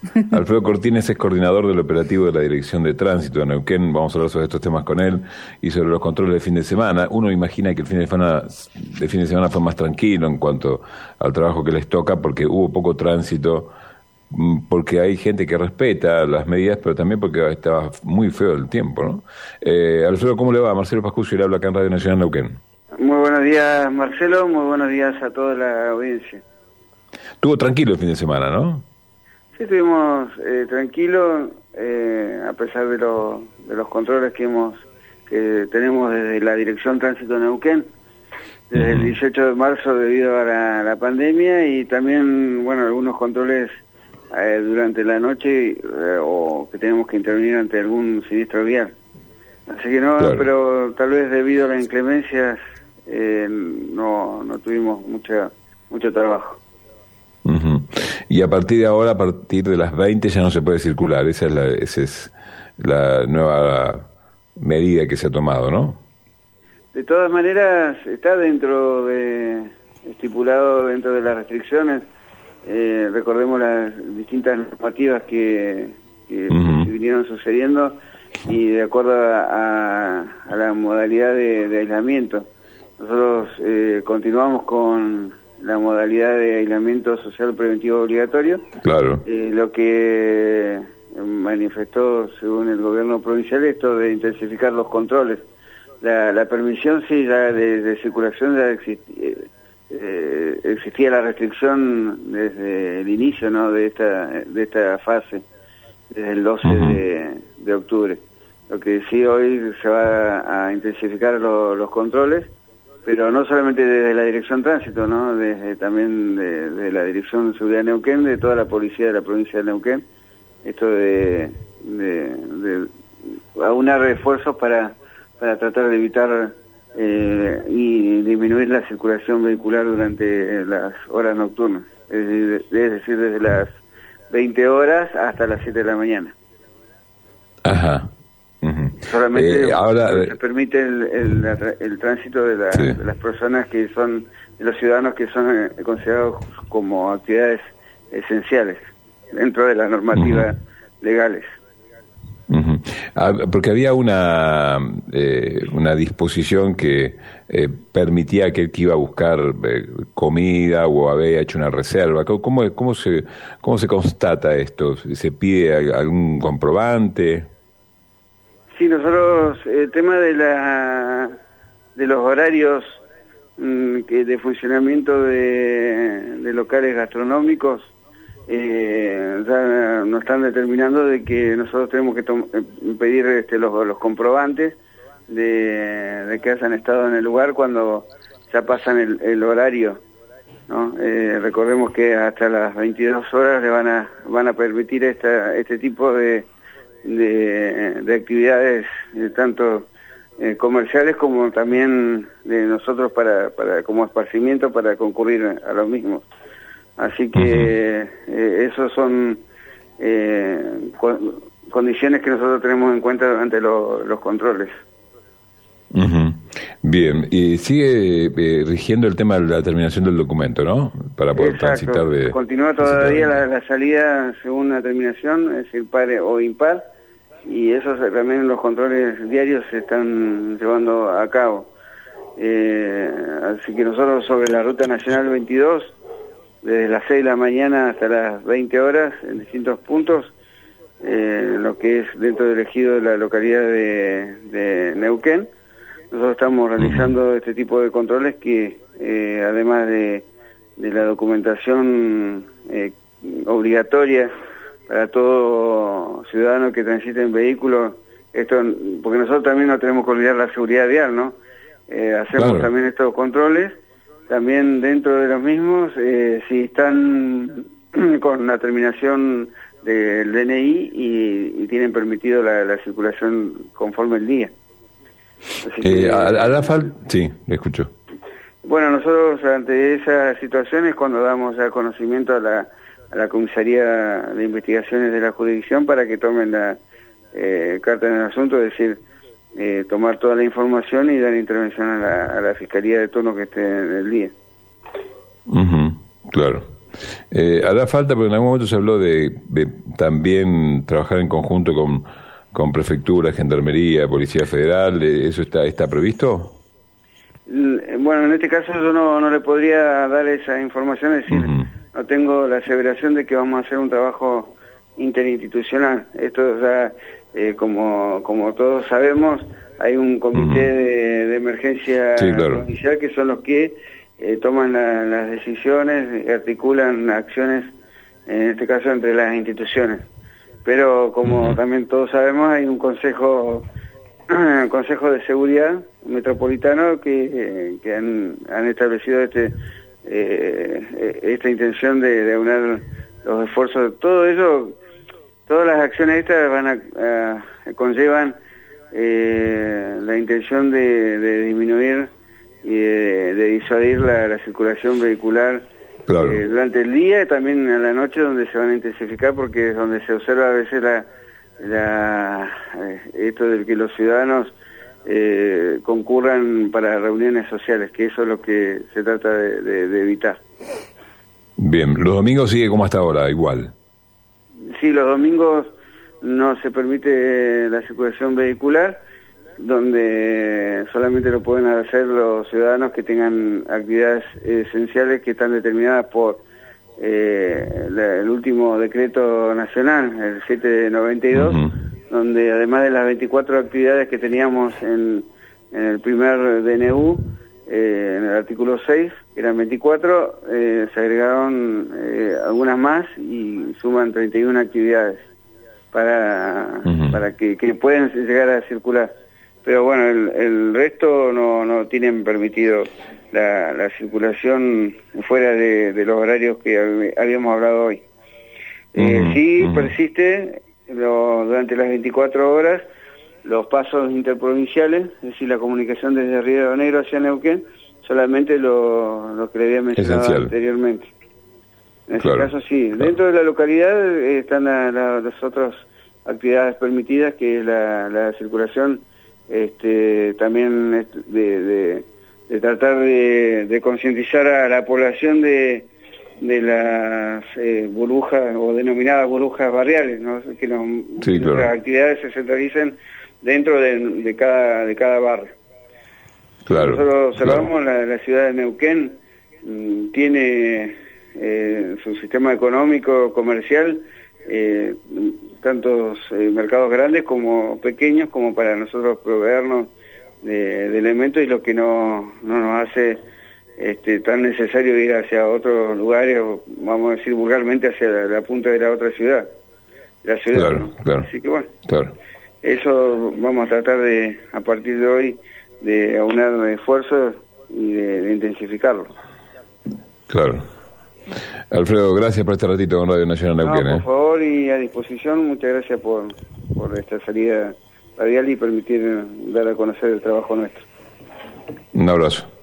Alfredo Cortines es coordinador del operativo de la Dirección de Tránsito de Neuquén. Vamos a hablar sobre estos temas con él y sobre los controles de fin de semana. Uno imagina que el fin de semana fue más tranquilo en cuanto al trabajo que les toca, porque hubo poco tránsito, porque hay gente que respeta las medidas, pero también porque estaba muy feo el tiempo, ¿no? Alfredo, ¿cómo le va? Marcelo Pascucci le habla acá en Radio Nacional Neuquén. Muy buenos días, Marcelo, muy buenos días a toda la audiencia. Estuvo tranquilo el fin de semana, ¿no? Sí, estuvimos tranquilos, a pesar de los controles que tenemos desde la Dirección Tránsito de Neuquén, desde el 18 de marzo debido a la pandemia, y también, bueno, algunos controles durante la noche o que tenemos que intervenir ante algún siniestro vial. Así que no, claro. Pero tal vez debido a las inclemencias no tuvimos mucho trabajo. Y a partir de ahora, a partir de las 20 ya no se puede circular. Esa es la nueva medida que se ha tomado, ¿no? De todas maneras, está estipulado dentro de las restricciones. Recordemos las distintas normativas que se vinieron sucediendo, y de acuerdo a la modalidad de aislamiento. Nosotros continuamos con la modalidad de aislamiento social preventivo obligatorio. Claro. Lo que manifestó, según el gobierno provincial, esto de intensificar los controles. La permisión, sí, ya de circulación ya existía la restricción desde el inicio, ¿no?, de esta fase, desde el 12 de octubre. Lo que sí, hoy se va a intensificar los controles, pero no solamente desde la Dirección Tránsito, ¿no?, también de la Dirección de Seguridad de Neuquén, de toda la policía de la provincia de Neuquén, esto de aunar esfuerzos para tratar de evitar y disminuir la circulación vehicular durante las horas nocturnas, es decir, desde las 20 horas hasta las 7 de la mañana. Ajá. Solamente ahora se permite el tránsito de las personas que son, de los ciudadanos que son considerados como actividades esenciales dentro de las normativas legales. Porque había una disposición que permitía a aquel que iba a buscar comida o había hecho una reserva. ¿Cómo se constata esto? ¿Se pide algún comprobante? Sí, nosotros, el tema de los horarios de funcionamiento de locales gastronómicos, ya nos están determinando de que nosotros tenemos que pedir los comprobantes de que hayan estado en el lugar cuando ya pasan el horario, ¿no? Recordemos que hasta las 22 horas le van a permitir este tipo de actividades, tanto comerciales como también de nosotros para como esparcimiento para concurrir a los mismos. Así que esos son condiciones que nosotros tenemos en cuenta durante los controles. Bien, y sigue rigiendo el tema de la terminación del documento, ¿no? Para poder transitar de... Continúa todavía la salida según la terminación, es decir, par o impar, y eso también los controles diarios se están llevando a cabo. Así que nosotros sobre la Ruta Nacional 22, desde las 6 de la mañana hasta las 20 horas, en distintos puntos, lo que es dentro del ejido de la localidad de Neuquén, nosotros estamos realizando este tipo de controles que, además de la documentación obligatoria para todo ciudadano que transite en vehículo, porque nosotros también no tenemos que olvidar la seguridad vial, ¿no? Hacemos también estos controles, también dentro de los mismos, si están con la terminación del DNI y tienen permitido la circulación conforme el día. Sí, le escucho. Bueno, nosotros ante esas situaciones, cuando damos ya conocimiento a la Comisaría de Investigaciones de la jurisdicción para que tomen la carta en el asunto, es decir, tomar toda la información y dar intervención a la Fiscalía de turno que esté en el día. Claro. Hará falta, porque en algún momento se habló de también trabajar en conjunto con prefectura, gendarmería, policía federal. ¿Eso está previsto? Bueno, en este caso yo no le podría dar esa información, es decir, no tengo la aseveración de que vamos a hacer un trabajo interinstitucional. Esto ya, como todos sabemos, hay un comité de emergencia provincial que son los que toman las decisiones y articulan acciones, en este caso entre las instituciones. Pero como también todos sabemos, hay un consejo de seguridad metropolitano que han establecido esta intención de aunar los esfuerzos. Todo ello, todas las acciones estas conllevan la intención de disminuir y de disuadir la circulación vehicular durante el día y también en la noche, donde se van a intensificar, porque es donde se observa a veces esto de que los ciudadanos concurran para reuniones sociales, que eso es lo que se trata de evitar. Bien, los domingos sigue como hasta ahora, igual. Sí, los domingos no se permite la circulación vehicular, donde solamente lo pueden hacer los ciudadanos que tengan actividades esenciales que están determinadas por el último decreto nacional, el 792, donde además de las 24 actividades que teníamos en el primer DNU, en el artículo 6, que eran 24, se agregaron algunas más y suman 31 actividades para que puedan llegar a circular. Pero bueno, el resto no tienen permitido la circulación fuera de los horarios que habíamos hablado hoy. Sí persiste durante las 24 horas los pasos interprovinciales, es decir, la comunicación desde Río de Negro hacia Neuquén, solamente lo que le había mencionado anteriormente. En ese caso sí. Dentro de la localidad están las otras actividades permitidas, que es la circulación también de tratar de concientizar a la población de las burbujas o denominadas burbujas barriales, ¿no? Que las actividades se centralicen dentro de cada barrio. Nosotros observamos la ciudad de Neuquén tiene su sistema económico, comercial, tantos mercados grandes como pequeños, como para nosotros proveernos de elementos, y lo que no nos hace tan necesario ir hacia otros lugares, o vamos a decir vulgarmente hacia la punta de la otra ciudad. Así que bueno, eso vamos a tratar a partir de hoy, de aunar esfuerzos y de intensificarlo. Claro. Alfredo, gracias por este ratito con Radio Nacional Neuquén. Por favor, y a disposición. Muchas gracias por esta salida radial y permitir dar a conocer el trabajo nuestro. Un abrazo.